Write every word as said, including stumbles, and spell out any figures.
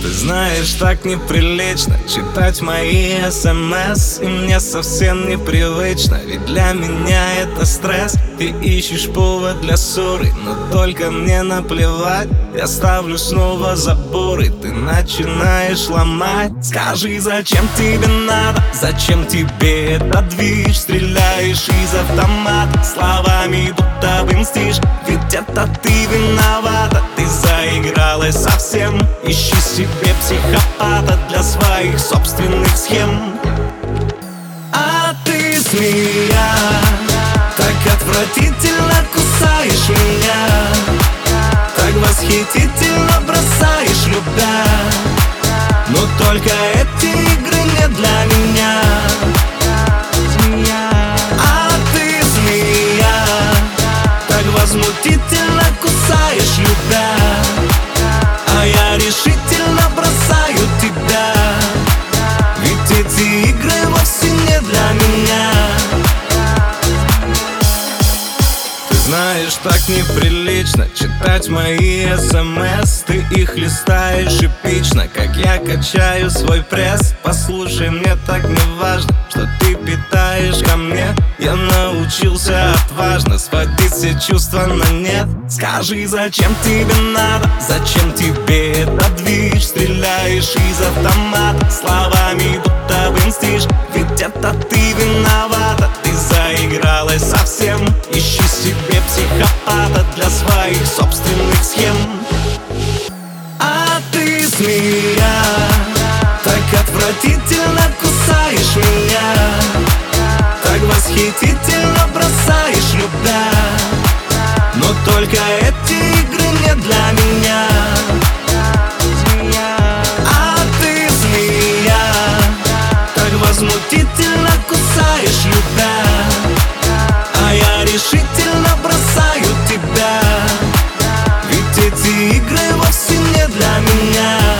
Ты знаешь, так неприлично читать мои смс, и мне совсем непривычно, ведь для меня это стресс. Ты ищешь повод для ссоры, но только мне наплевать. Я ставлю снова заборы, ты начинаешь ломать. Скажи, зачем тебе надо, зачем тебе этот движ? Стреляешь из автомата, словами будто бы мстишь. Ведь это ты виновата, ты заигралась совсем. Ищи себе психопата для своих собственных схем. А ты, змея, так отвратительно кусаешь меня, так восхитительно бросаешь, любя. Но только эти игры не для меня. Змея. А ты, змея, так возмутительно кусаешь, любя, а я решительно бросаю тебя. Ведь эти игры вовсе не для меня. Ты знаешь, так неприлично читать мои смс. Ты их листаешь эпично, как я качаю свой пресс. Послушай, мне так не важно, что ты питаешь ко мне. Я научился отважно сводить все чувства на нет. Скажи, зачем тебе надо, зачем тебе этот движ? Стреляешь из автомата, словами будто бы мстишь. Ведь это ты виновата, ты заигралась совсем. Ищи себе психопата для своих собственных схем. А ты, змея, так отвратительно кусаешь меня, так восхитительно бросаешь, любя. Но только эти игры не для меня. Змея. А ты, змея, так возмутительно кусаешь, любя, а я решительно бросаю тебя. Ведь эти игры вовсе не для меня.